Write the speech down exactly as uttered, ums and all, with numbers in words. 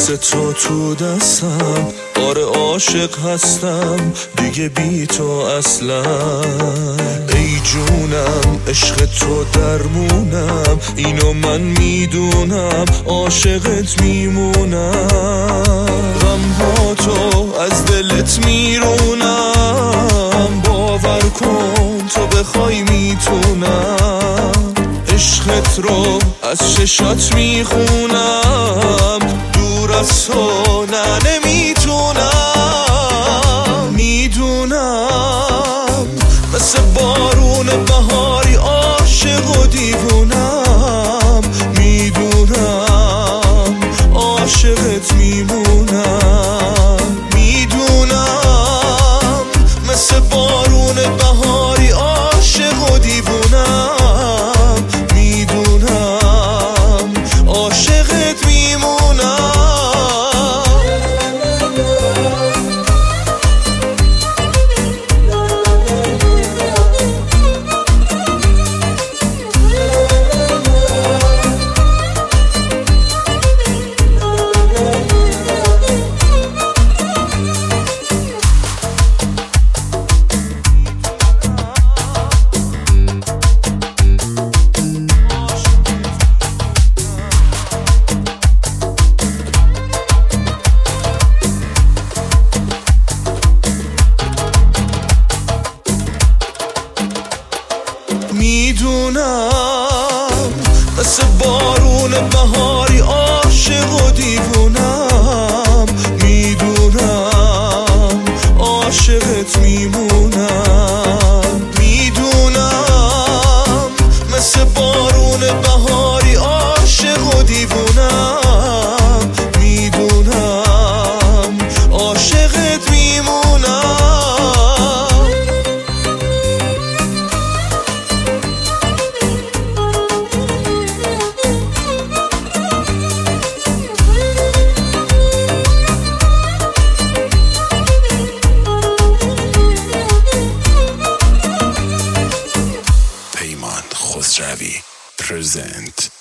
مثل تو تو دستم، آره عاشق هستم دیگه بی تو اصلا. ای جونم عشق تو درمونم، اینو من میدونم، عاشقت میمونم. غمها تو از دلت میرونم، باور کن تو بخوای میتونم. عشقت رو از چشات میخونم، دور از تو نه نمیتونم. میدونم مثل بارون بهاری عاشق و دیوونم. میدونم عاشقت میمونم. میدونم مثل بارون بهاری عاشق و دیوونم. میدونم عاشقت میمونم. میدونم مثل بارون بهاری عاشق و دیوونم. میدونم عاشقت میمونم. میدونم مثل بارون بهاری عاشق و دیوونم. میدونم عاشقت میمونم. Peyman Khosravi present